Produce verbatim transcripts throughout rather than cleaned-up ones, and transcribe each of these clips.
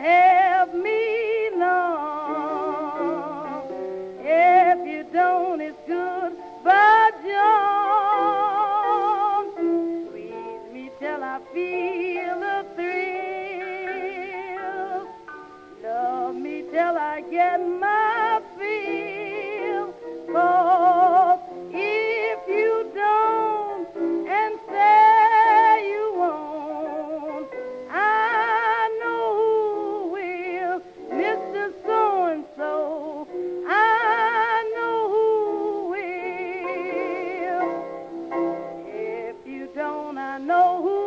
help me long. If you don't, it's good, but John, squeeze me till I feel the thrill. Love me till I get my fill. Oh, if you don't and say you won't, I know who will, Mister So-and-so. I know who will. If you don't, I know who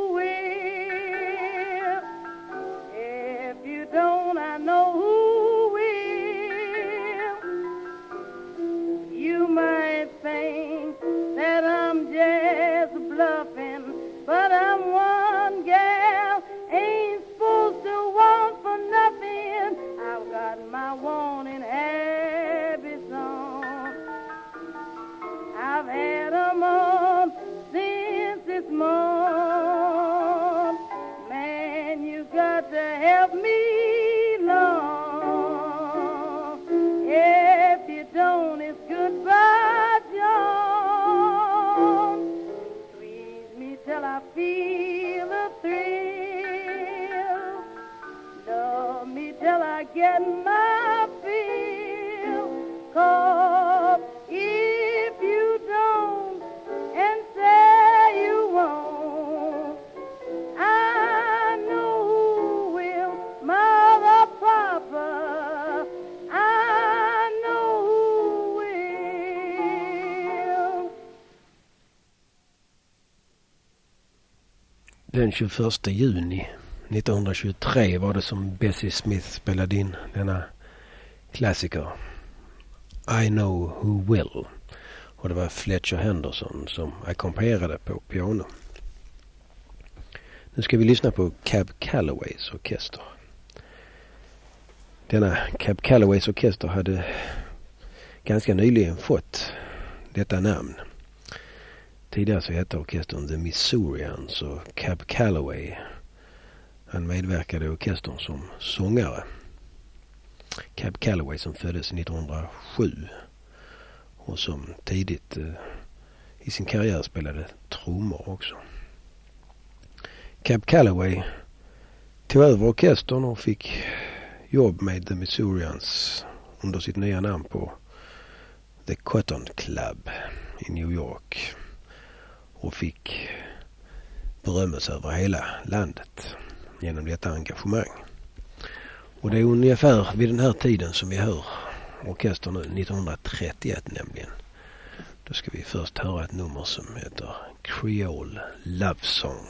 will. If you don't, I know who will. You might think that I'm just bluffing, but I'm one gal, ain't supposed to want for nothing. I've got my wanting habits on. I've had 'em on since this morning. Man, you got to help me long. If you don't, it's goodbye, John. Squeeze me till I feel a thrill. Love me till I get my fill. 'Cause if you don't and say you won't, I know who will, Mother, Papa, I know who will. Den tjugoförsta juni nittonhundratjugotre var det som Bessie Smith spelade in denna klassiker I Know Who Will, och det var Fletcher Henderson som ackompanjerade på piano. Nu ska vi lyssna på Cab Callaways orkester. Denna Cab Callaways orkester hade ganska nyligen fått detta namn. Tidigare så hette orkestern The Missourians, och Cab Calloway, han medverkade i orkestern som sångare. Cab Calloway som föddes nittonhundrasju och som tidigt eh, i sin karriär spelade trummor också. Cab Calloway tog över orkestern och fick jobb med The Missourians under sitt nya namn på The Cotton Club i New York, och fick berömmelse över hela landet genom detta engagemang. Och det är ungefär vid den här tiden som vi hör orkestern nu, nittonhundratrettioett nämligen. Då ska vi först höra ett nummer som heter Creole Love Song.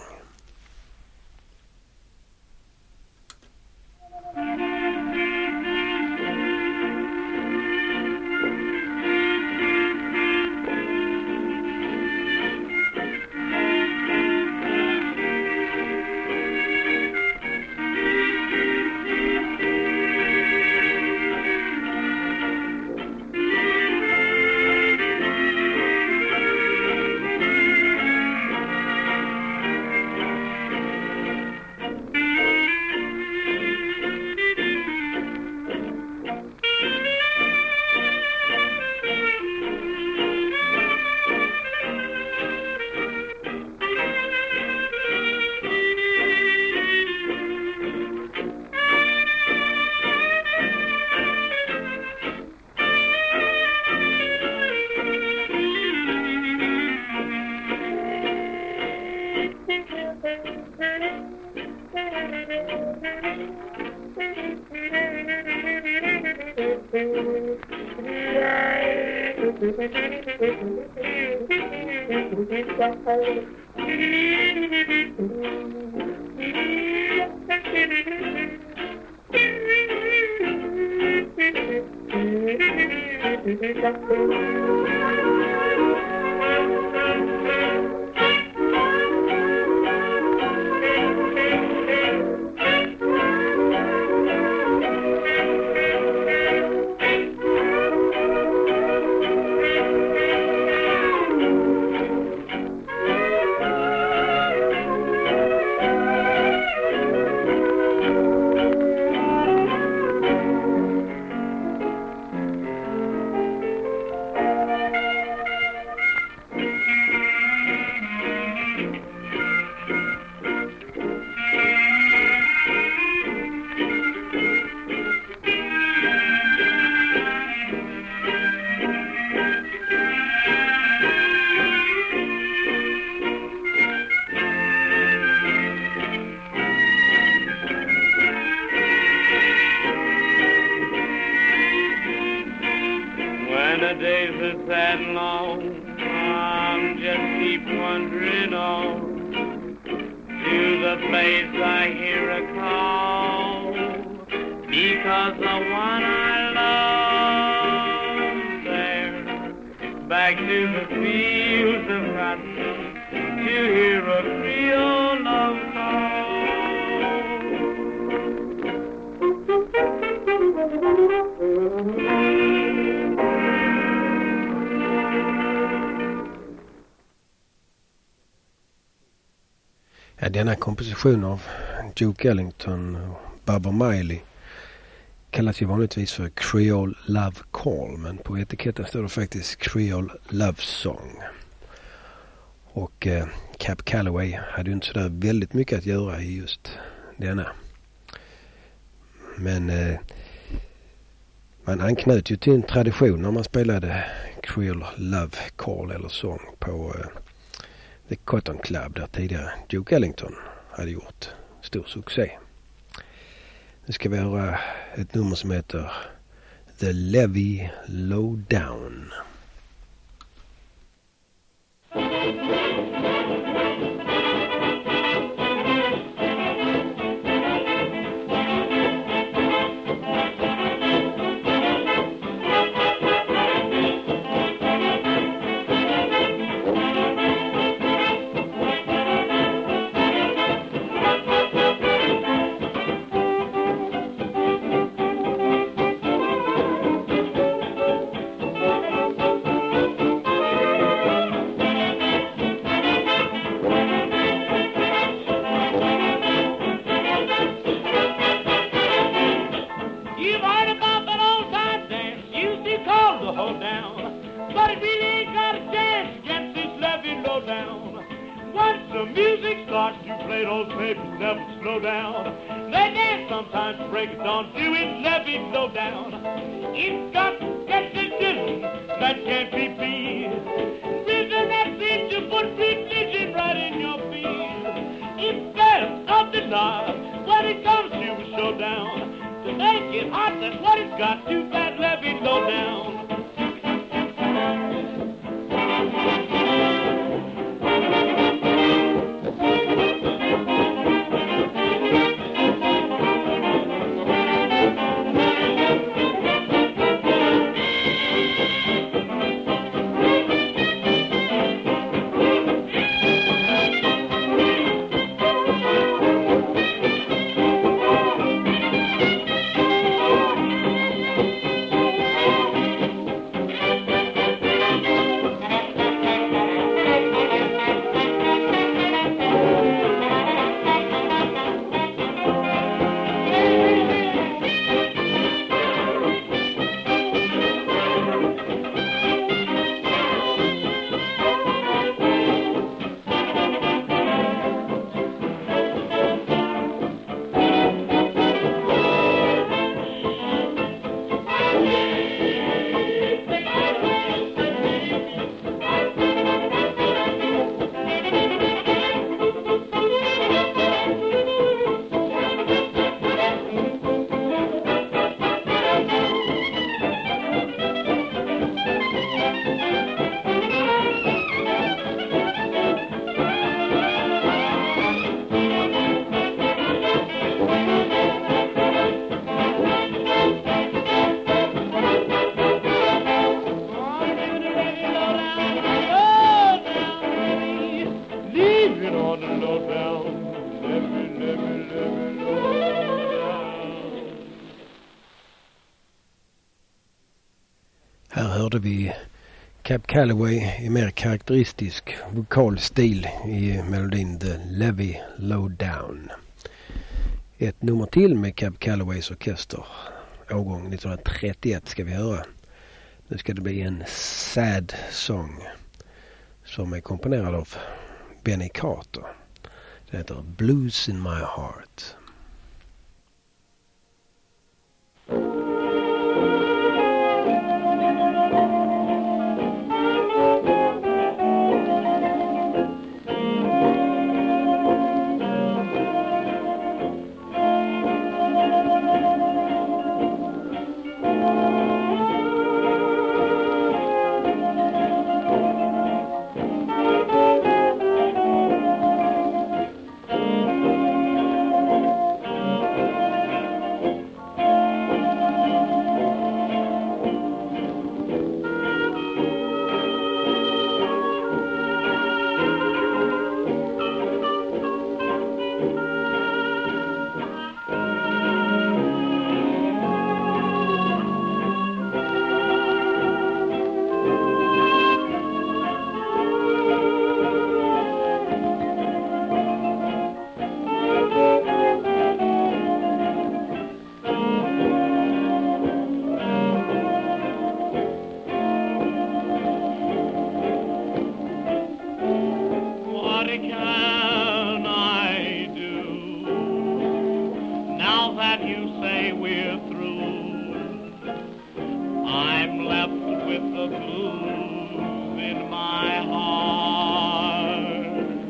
the days are sad and long, I'm just keep wandering on to the place I hear a call, because the one I love there, back to the fields of cotton to hear a Creole love call. Ja, denna komposition av Duke Ellington och Barbara Miley kallas ju vanligtvis för Creole Love Call, men på etiketten står det faktiskt Creole Love Song. Och eh, Cab Calloway hade ju inte sådär väldigt mycket att göra i just denna. Men eh, man anknöt ju till en tradition när man spelade Creole Love Call eller sång på eh, The Cotton Club, där tidigare Duke Ellington hade gjort stor succé. Nu ska vi höra ett nummer som heter The Levee Lowdown. Här hörde vi Cab Calloway i mer karaktäristisk vokalstil i melodin The Levee Lowdown. Ett nummer till med Cab Callaways orkester, årgång nittonhundratrettioett, ska vi höra. Nu ska det bli en sad song som är komponerad av Benny Carter. Det heter Blues in My Heart. with the blues in my heart.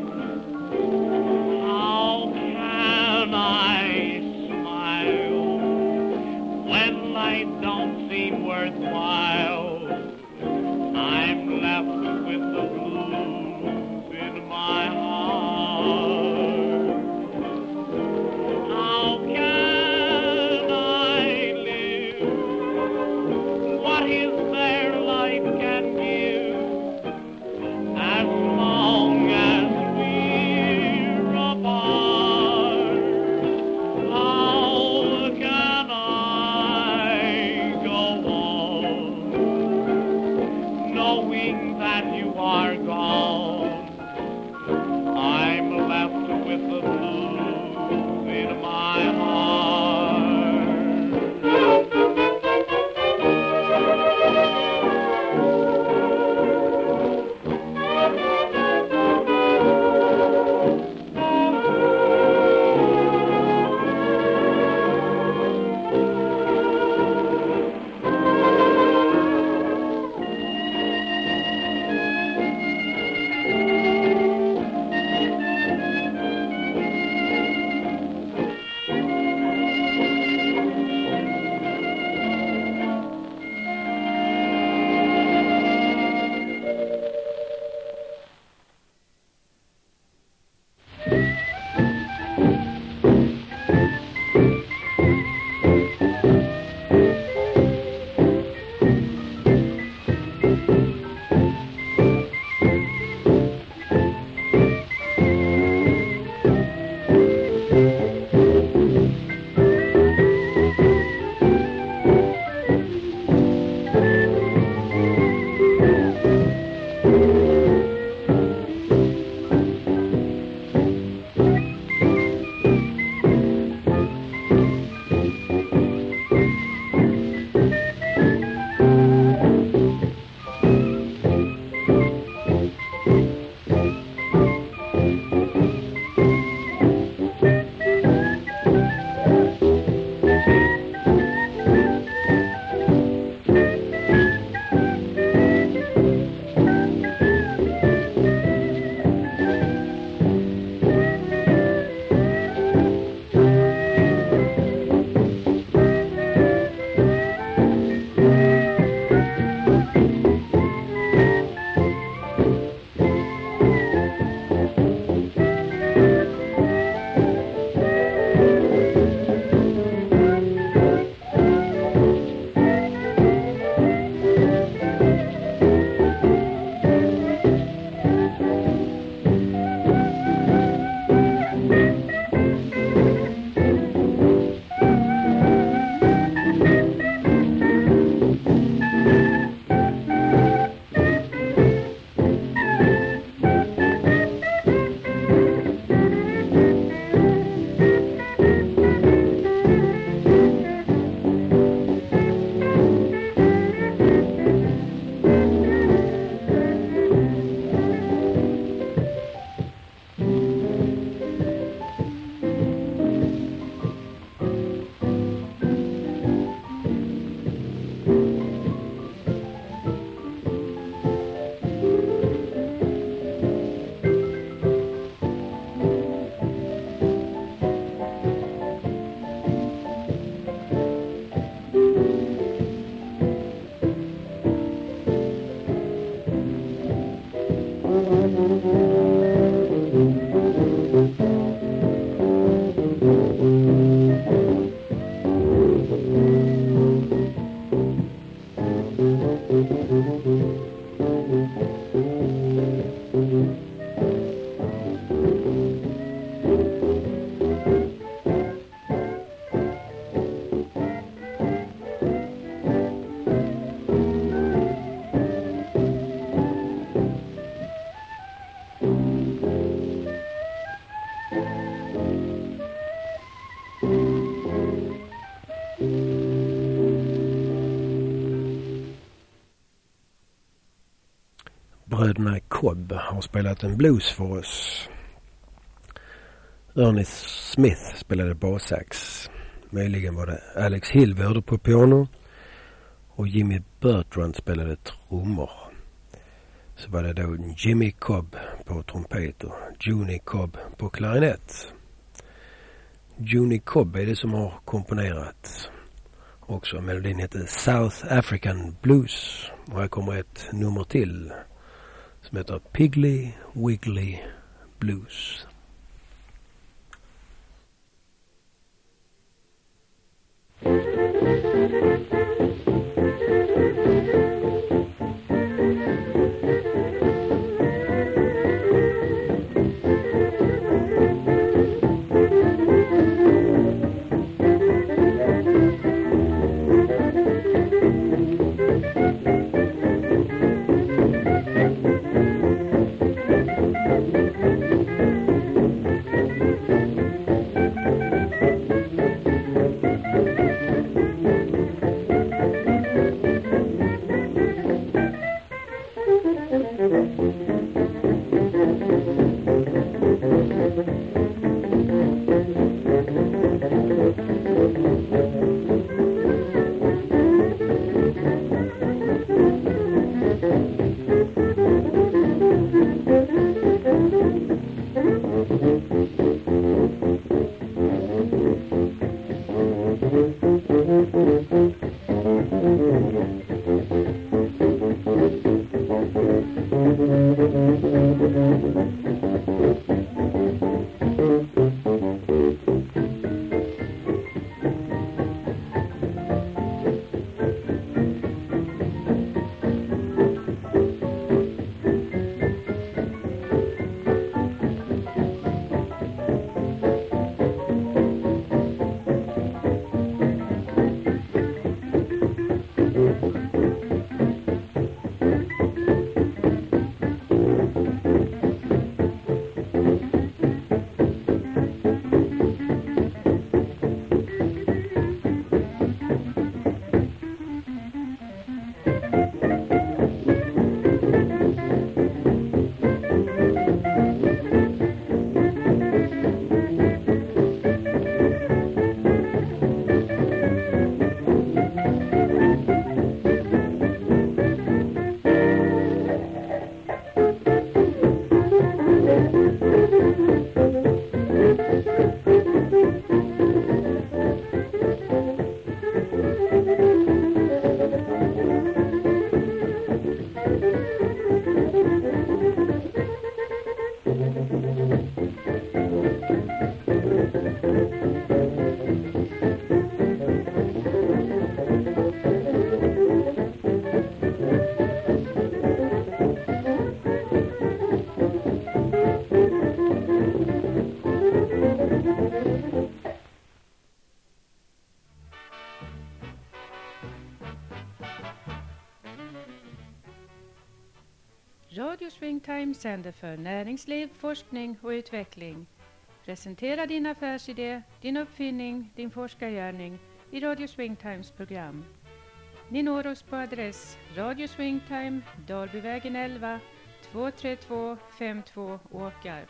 How can I smile when life don't seem worthwhile? I'm left with the blues in my heart. How can I live? What is there life can give? As long as we're apart, how can I go on knowing that you are gone? I'm left with the blues in my heart. Bröderna Cobb har spelat en blues för oss. Ernie Smith spelade bassax. Möjligen var det Alex Hill vi hörde på piano. och Jimmy Bertrand spelade trummor. Så var det då Jimmy Cobb på trumpet och Juni Cobb på klarinett. Juni Cobb är det som har komponerat också. Melodin heter South African Blues. Och här kommer ett nummer till som heter Piggly Wiggly Blues. Radio Swingtime sänder för näringsliv, forskning och utveckling. Presentera din affärsidé, din uppfinning, din forskargärning i Radio Swingtimes program. Ni når oss på adress Radio Swingtime, Dalbyvägen elva, två tre två fem två Åkarp.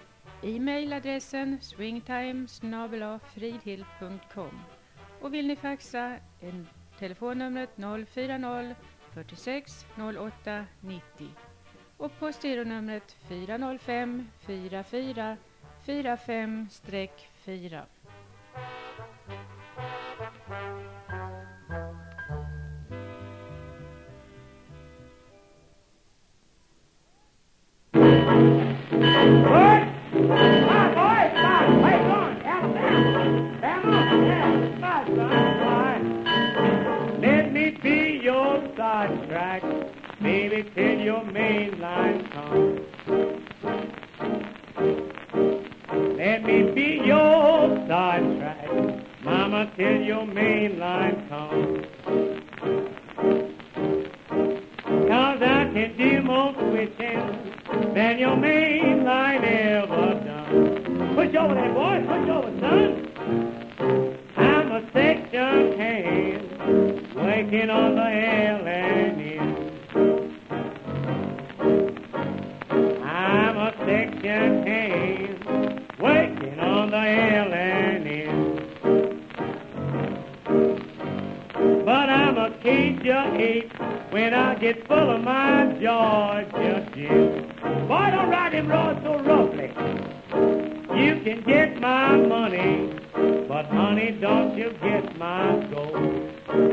E-mailadressen swingtime snabel-a fridhill punkt com. Och vill ni faxa en telefonnumret noll fyra noll fyrtiosex noll åtta nittio. Och postironumret fyra noll fem fyra fyra fyra fem fyra. Let me be your sidetrack, baby, till your main line comes. Let me be your sidetrack, mama, till your main line comes. Cause I can do more switching than your main line ever done. Push over there, boy, push over, son. I'm a section hand working on the L and N. I'm a section hand working on the L and N. But I'm a Acacia eight when I get full of my Georgia gin. Boy, don't ride him road so roughly. You can get my money, but honey, don't you get my gold.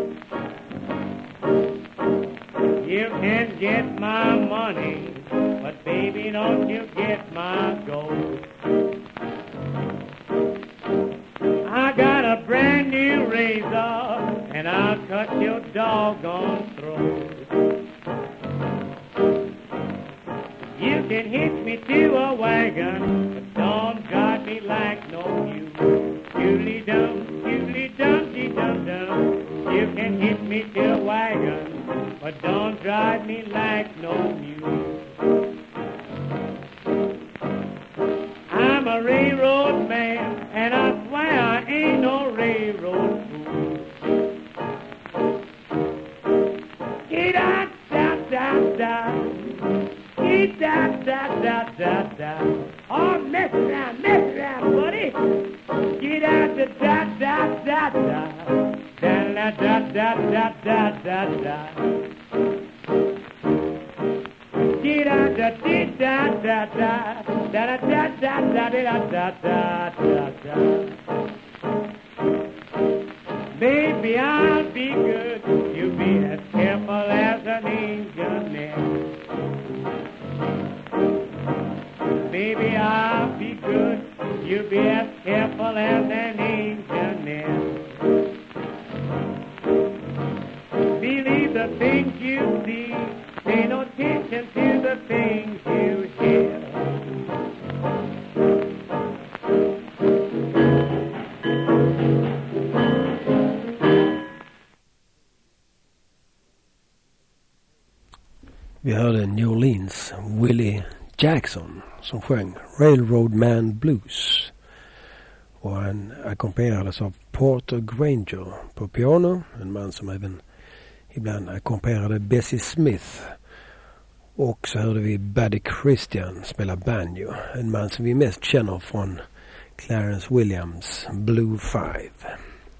You can get my money, but baby, don't you get my gold. I got a brand new razor, and I'll cut your doggone throat. You can hitch me to a wagon, but don't drive me like no mule. Doodly-dum, doodly-dum, dee-dum-dum. You can hitch me to a wagon, but don't drive me like no mule. I'm a railroad man, and I swear I ain't no railroad fool. Gee-da-da-da-da, gee-da-da-da-da-da. Oh, mess around, mess around, buddy. Gee-da-da-da-da-da-da, da-da-da-da-da-da-da. Gee-da-da-dee-da-da-da, da-da-da-da-da-da-da-da-da. Baby, I'll be good. You be as careful as an angel nest. Baby, I'll be good. You be as careful as an angel nest. Believe the things you see. Pay no attention to the things you hear. Vi hörde New Orleans Willie Jackson som sjöng Railroad Man Blues. Och han ackompanjerades av Porter Granger på piano, en man som även ibland ackompanjerade Bessie Smith. Och så hörde vi Buddy Christian spela banjo, en man som vi mest känner från Clarence Williams Blue Five.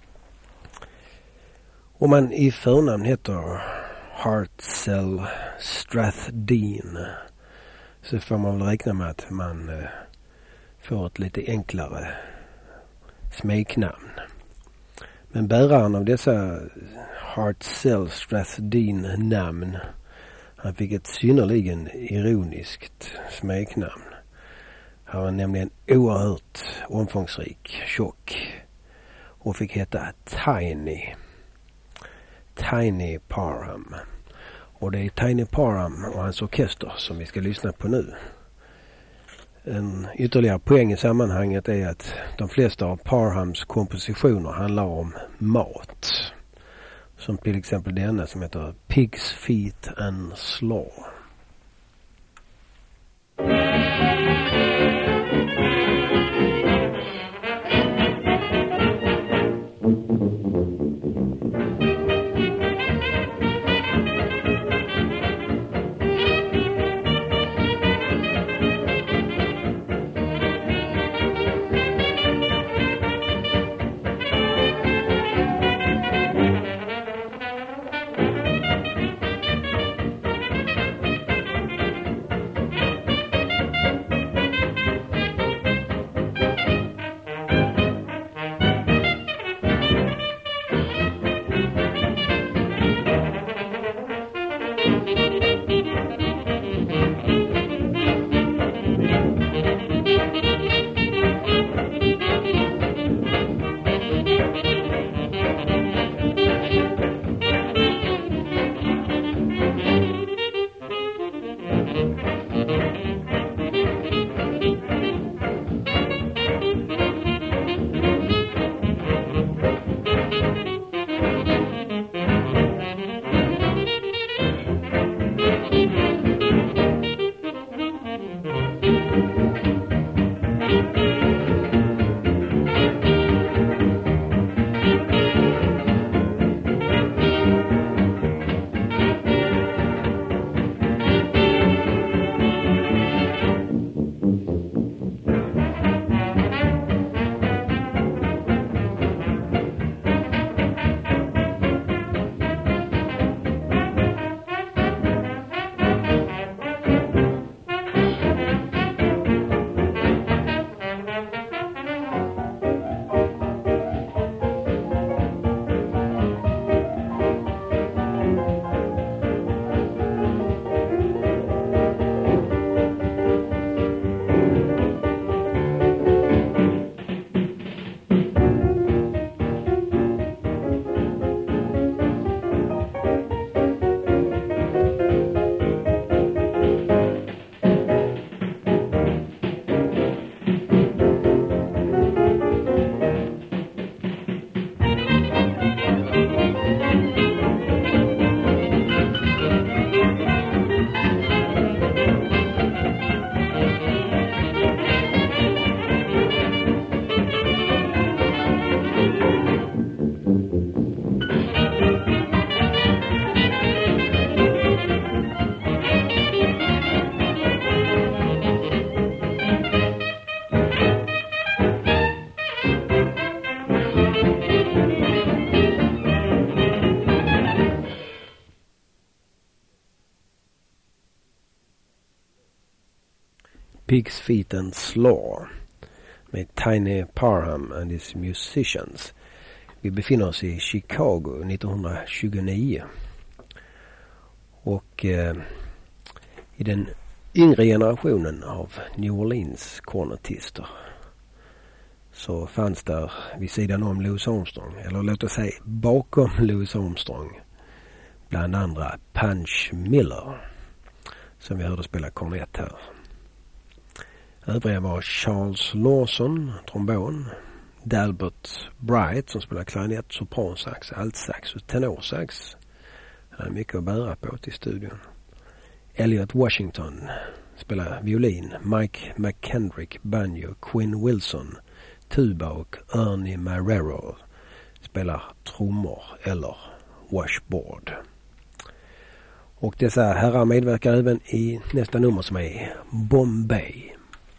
Om man i förnamn heter Hartzell Strathdean så får man väl räkna med att man eh, får ett lite enklare smeknamn. Men bäraren av dessa Hartzell Strathdean namn, han fick ett synnerligen ironiskt smeknamn. Han var nämligen oerhört omfångsrik, tjock och fick heta Tiny. Tiny Parham. Och det är Tiny Parham och hans orkester som vi ska lyssna på nu. En ytterligare poäng i sammanhanget är att de flesta av Parhams kompositioner handlar om mat. Som till exempel denna som heter Pig's Feet and Slaw. Pig's Feet and Slaw med Tiny Parham and his Musicians. Vi befinner oss i Chicago nittonhundratjugonio. Och eh, i den yngre generationen av New Orleans kornetister så fanns där vid sidan om Louis Armstrong, eller låt oss säga bakom Louis Armstrong, bland andra Punch Miller som vi hörde spela kornett här. Övriga var Charles Lawson, trombon, Dalbert Bright som spelar klarinett, sopransax, altsax och tenorsax. Han hade mycket att bära på till studion. Elliot Washington spelar violin, Mike McKendrick banjo, Quinn Wilson tuba och Ernie Marrero spelar trummor eller washboard. Och dessa herrar medverkar även i nästa nummer som är Bombay.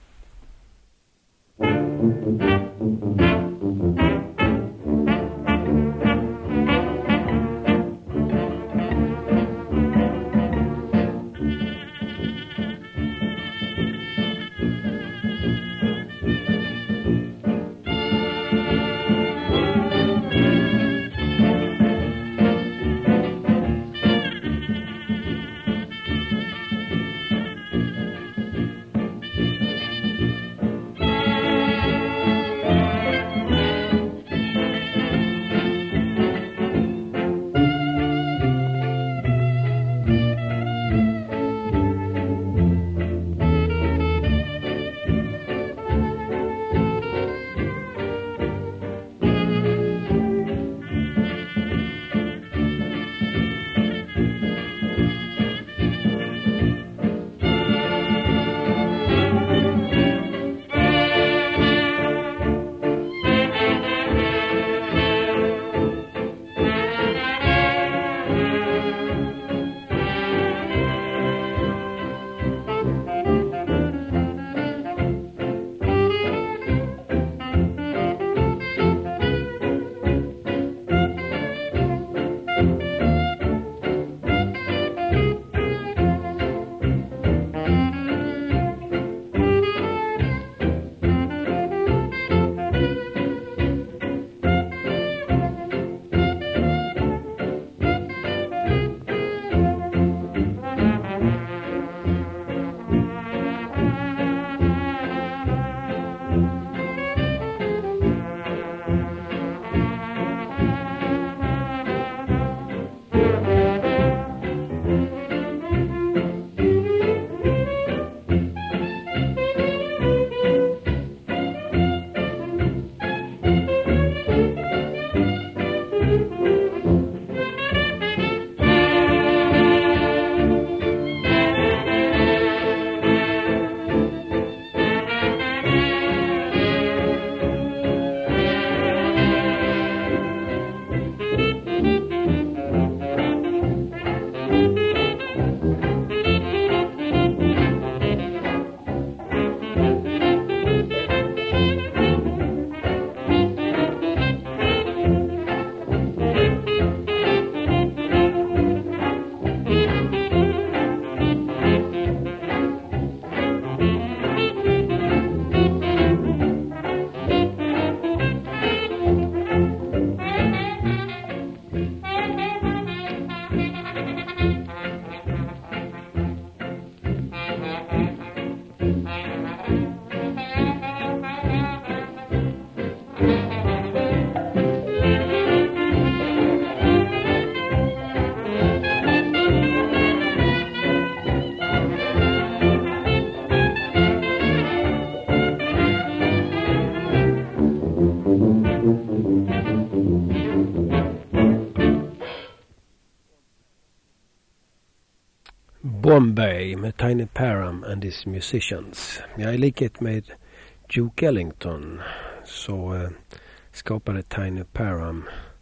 Bombay med Tiny Parham and his Musicians. Ja, i likhet med Duke Ellington så eh, skapade Tiny Parham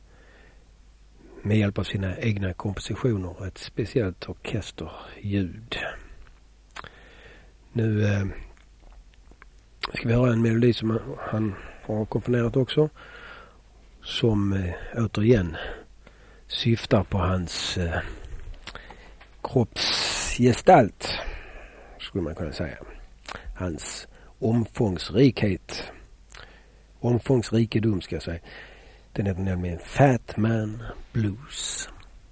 med hjälp av sina egna kompositioner ett speciellt orkesterljud. Nu eh, ska vi höra en melodi som han har komponerat också, som eh, återigen syftar på hans eh, kroppsgestalt, skulle man kunna säga. hans omfångsrikhet. Omfångsrikedom ska jag säga. Den heter nämligen Fat Man Blues.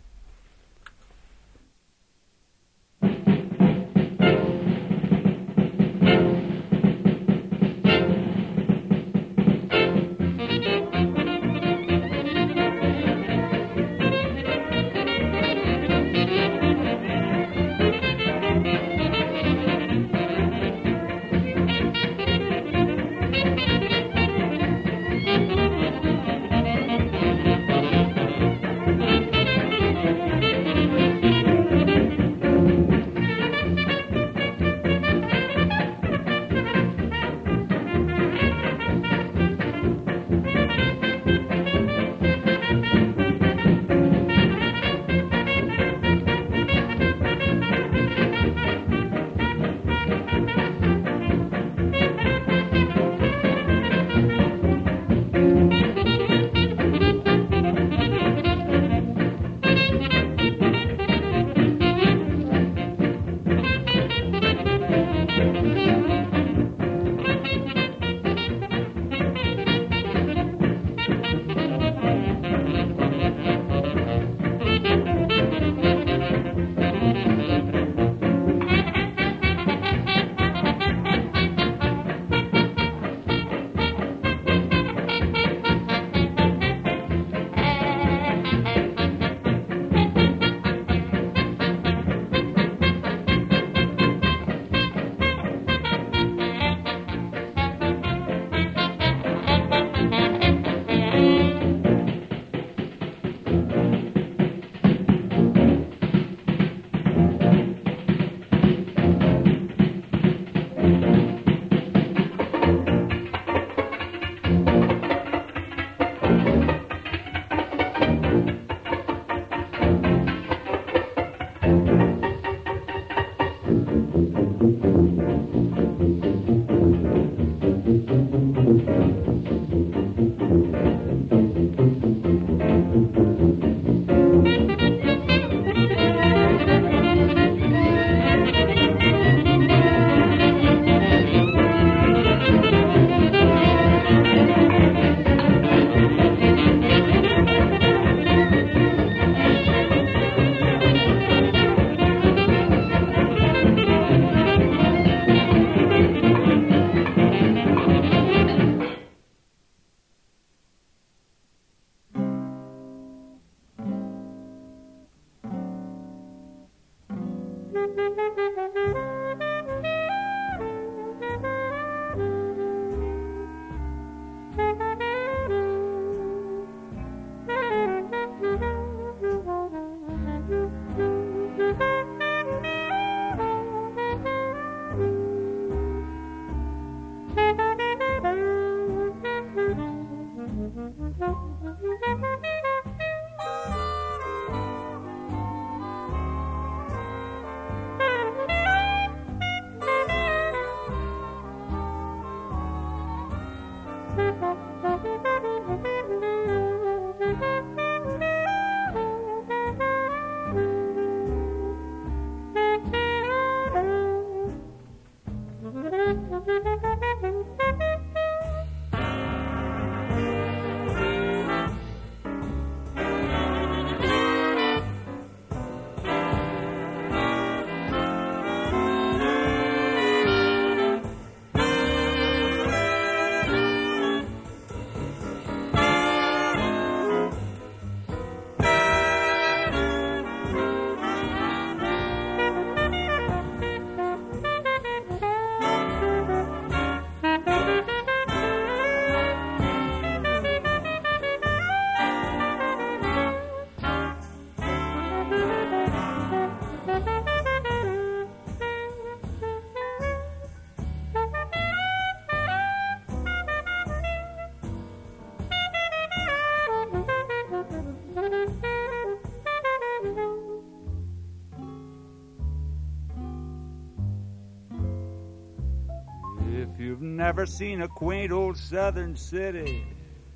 Never seen a quaint old southern city.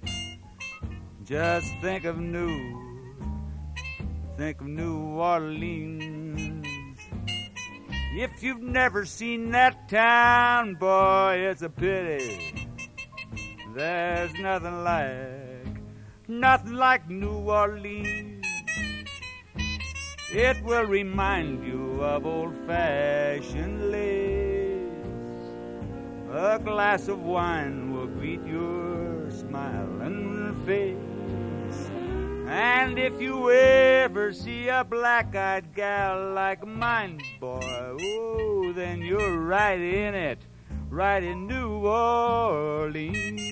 Just think of New, think of New Orleans. If you've never seen that town, boy, it's a pity. There's nothing like, nothing like New Orleans. It will remind you of old-fashioned lace. A glass of wine will greet your smiling face. And if you ever see a black-eyed gal like mine, boy, oh, then you're right in it, right in New Orleans.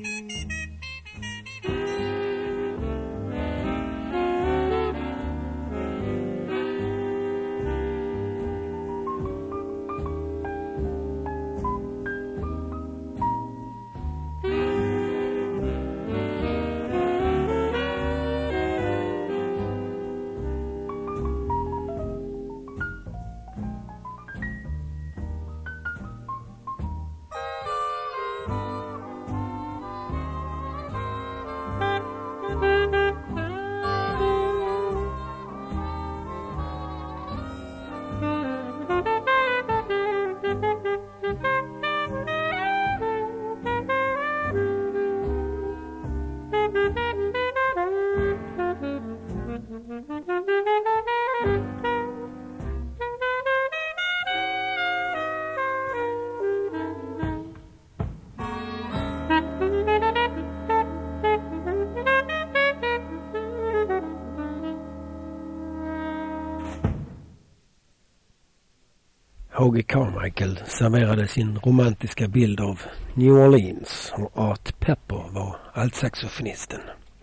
Hoagy Carmichael serverade sin romantiska bild av New Orleans och Art Pepper var altsaxofonisten.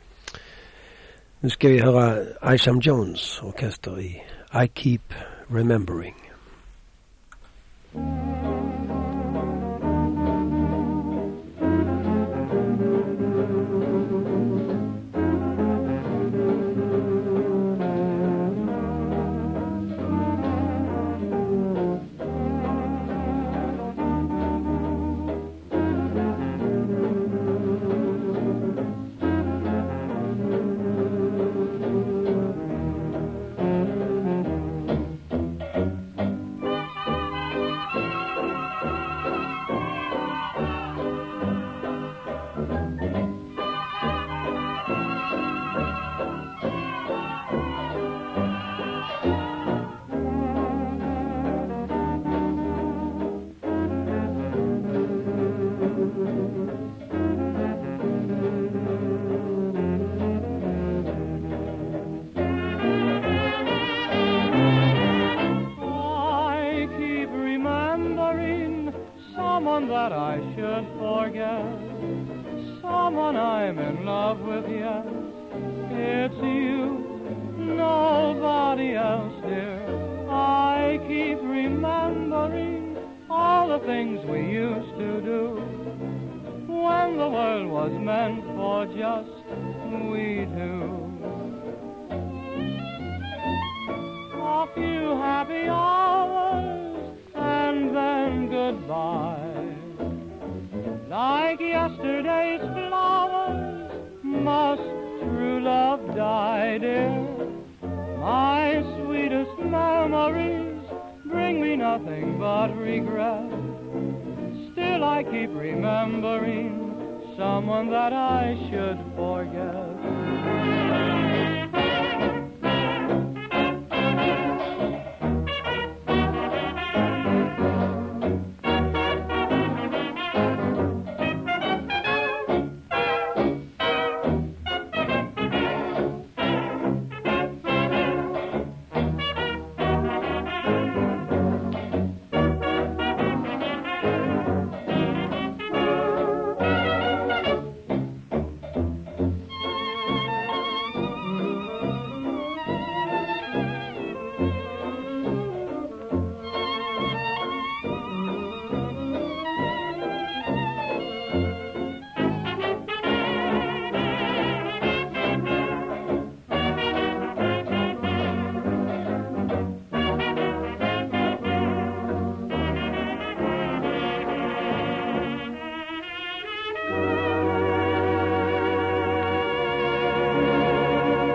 Nu ska vi höra Isham Jones orkester i I Keep Remembering.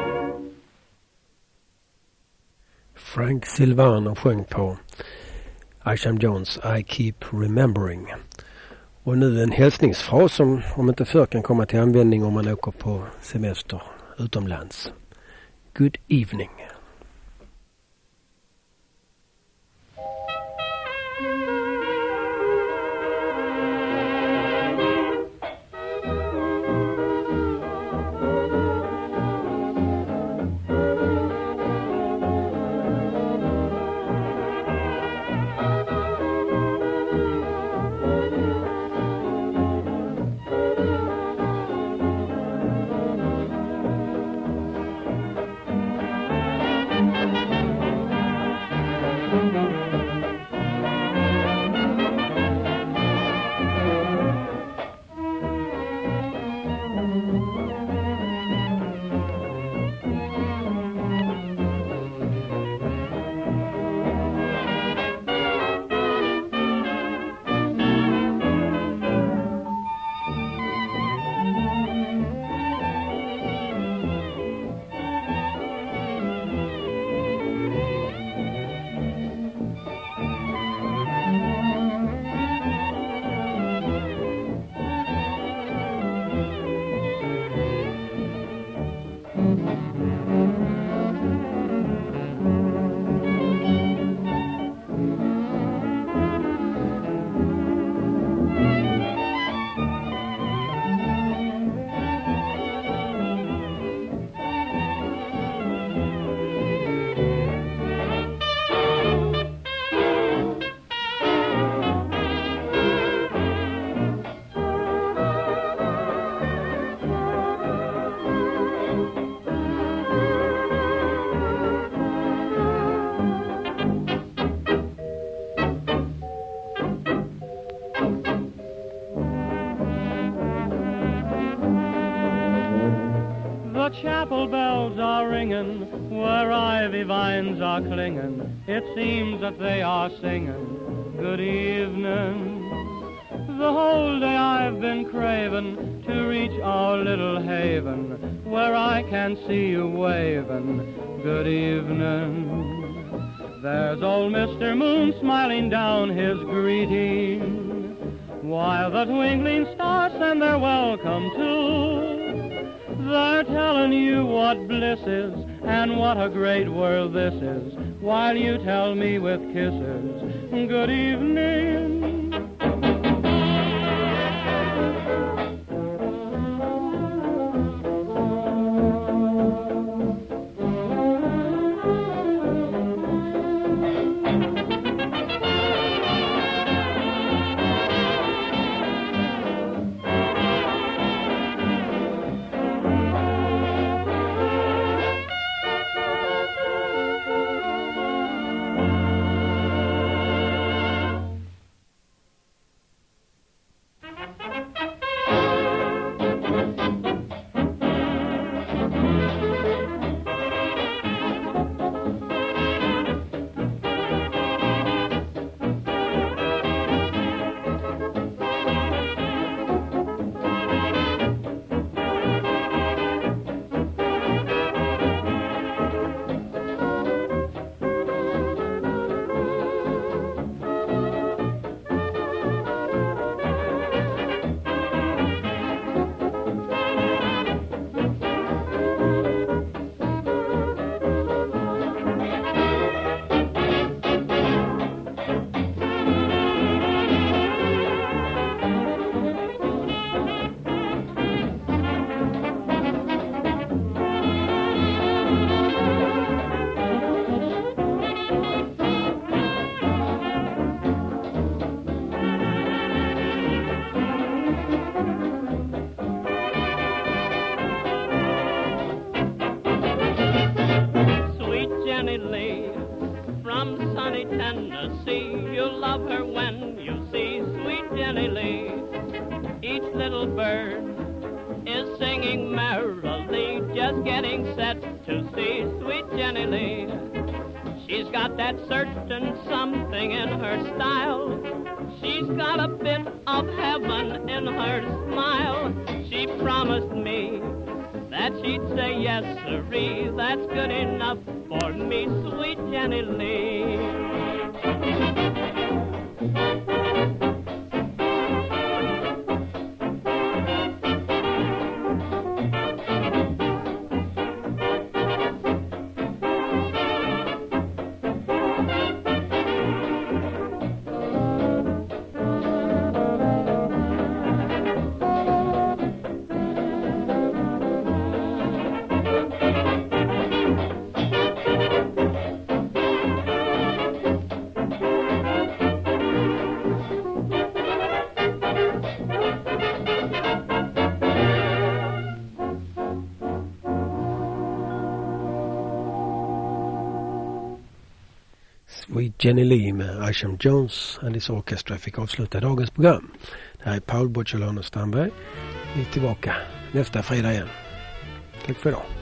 Frank Silvano sjöng på Isham Jones, I Keep Remembering. Och nu en hälsningsfras som om inte förr kan komma till användning om man åker på semester utomlands. Good evening. Chapel bells are ringing, where ivy vines are clinging. It seems that they are singing, good evening. The whole day I've been craving to reach our little haven, where I can see you waving, good evening. There's old Mister Moon smiling down his greeting, while the twinkling stars send their welcome too. They're telling you what bliss is and what a great world this is, while you tell me with kisses, good evening. That's good enough for me, sweet Jenny Lee. vi Jenny Lee med Isham Jones and his Orchestra fick avsluta dagens program. Det här är Paul Bocciolano Strandberg. Vi är tillbaka nästa fredag igen. Tack för idag.